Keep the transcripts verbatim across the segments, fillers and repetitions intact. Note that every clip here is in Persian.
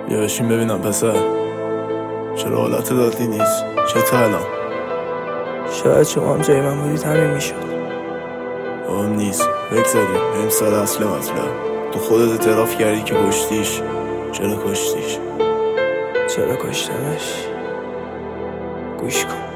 بیا بشین ببینم پسر، چرا حالت دادی نیست؟ چطور الان؟ شاید شما هم جای من بودید همین میشد. آم نیست، بگذاریم بریم سر اصل مطلب. تو خودت اعتراف کردی که کشتیش. چرا کشتیش؟ چرا کشتمش؟ گوش کن.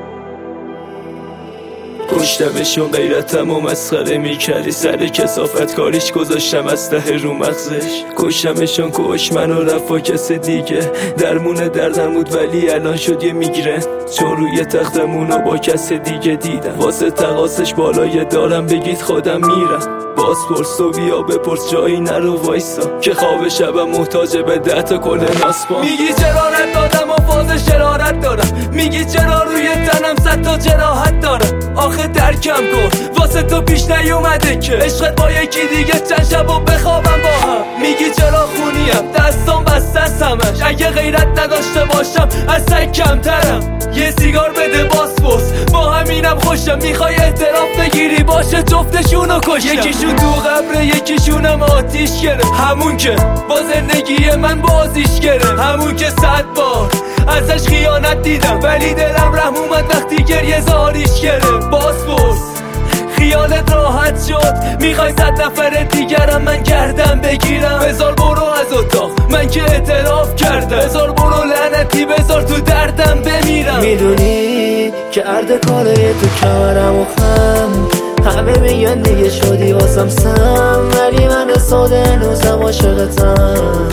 کشتمشون غیرتم و مسخره میکردی، سر کسافت کاریش گذاشتم اسلحه رو مغزش. کشتمشون کش منو رفت با کس دیگه، درمون دردم بود ولی الان شد یه میگرن، چون روی تختمونو با کس دیگه دیدم. واسه تقاسش بالای دارم بگید خودم میرم. باز پرس و بیا بپرس جایی نرو وایسا، که خواب شبم محتاج به ده تا کل ناسپا. میگی چرا رد دادم و فاز شرارت دارم، میگی چرا روی تنم صد تا جراحت دارم. آخه درکم کن واسه تو پیش نیومده که عشقت با یکی دیگه چند شب و بخوابم با هم. میگی چرا خونیم دستام بسته است همش، اگه غیرت نداشته باشم از سگ کمترم. یه سیگار بده باسپورس با همینم خوشم، میخوای اعتراف بگیری باشه جفتشونو کشم. یکیشون تو قبره یکیشونم آتیش گرفت، همون که با زندگی من بازیش گرفت، همون که صد بار ازش خیانت دیدم ولی دلم رحم اومد وقتی گریه زاریش گرفت. باسپورس خیالت راحت شد، میخوای صد نفر دیگرم من گردم بگیرم. بذار برو از اتاق من که اعتراف کردم، بذار برو لعنتی بذار تو دردم بمیرم. میدونی که ارد کاره تو کمرم و خم، همه میگن دیگه شدی واسم سم، ولی من ساده هنوزم عاشقتم.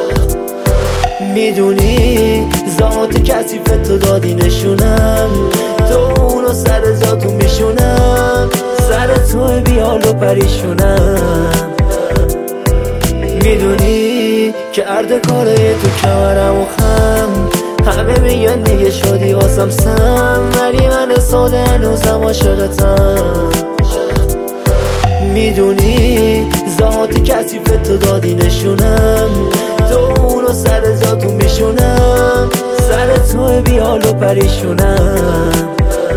میدونی ذات کثیفت تو دادی نشونم، تو اونو سر جاتون میشونم، سر تو بیال و پریشونم. میدونی که ارد کاره تو کمرم و خم، همه میگن دیگه شدی واسم سم، ولی من ساده هنوزم عاشقتم. میدونی ذات کثیفت تو دادی نشونم، تو اونو سر جاتون میشونم، سر تو بیال و پریشونم.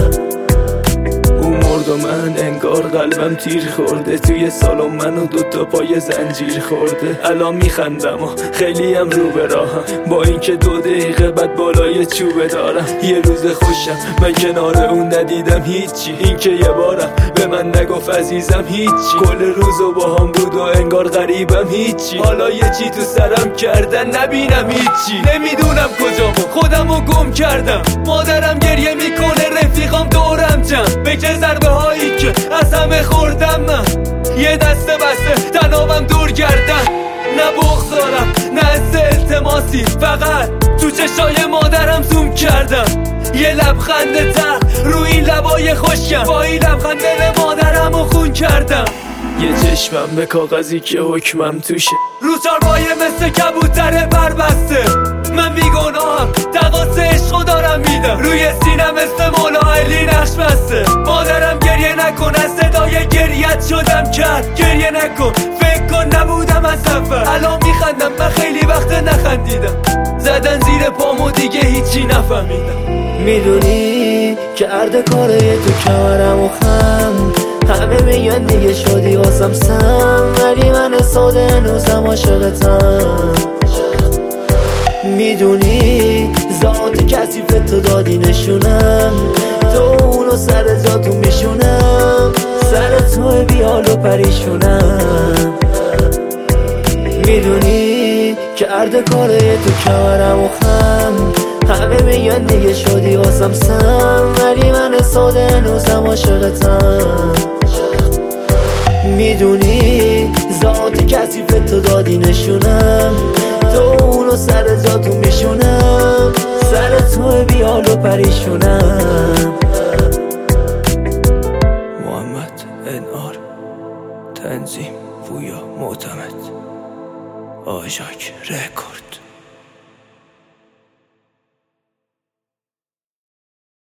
و من انگار قلبم تیر خورده، توی سالن منو دوتا پای زنجیر خورده. الان میخندم و خیلی هم رو به راهم، با اینکه دو دقیقه بعد بالای چوبه دارم. یه روز خوشم من کنار اون ندیدم هیچی، اینکه یه بارم به من نگفت عزیزم هیچی. کل روزو با هم بود و انگار غریبم هیچی، حالا یه چی تو سرم کردن نبینم هیچی. نمیدونم کجا خودمو گم کردم، مادرم گریه میکنه رفیقام دورم جمع، بکه ضربه هایی که از همه خوردم من. یه دسته بسته تنابم دور گردن، نه بغض دارم نه حس التماسی، فقط تو چشای مادرم زوم کردم. یه لبخند تر رو این لبای خوشم، با این لبخند دل مادرم و خون کردم. یه چشمم به کاغذی که حکمم توشه، رو چارپایه مثل کبوتر بربسته. من بیگناهم تقاص عشقو دارم میدم، روی سینم مثل مولا علی نقش بسته. مادرم گریه نکن از صدای گریت شدم کرد، گریه نکن فکر کن نبودم از سفر. الان میخندم من خیلی وقت نخندیدم، زدن زیر پامو دیگه هیچی نفهمیدم. میدونی که ارد کاره تو کمرم و خم، همه میگن دیگه شدی واسم سم، ولی من ساده هنوزم عاشقتم. میدونی ذات کثیفت تو دادی نشونم، تو اونو سر جاتون میشونم، سر تو بیال و پریشونم. میدونی که ارد کاره تو کمرم و خم، همه میگن دیگه شدی واسم سم، ولی من ساده هنوزم عاشقتم. میدونی ذات کثیفت تو دادی نشونم، تو اونو سر جاتون میشونم، سر تو بیال و پریشونم. محمد انار، تنظیم پویا معتمد، آژاک رکورد.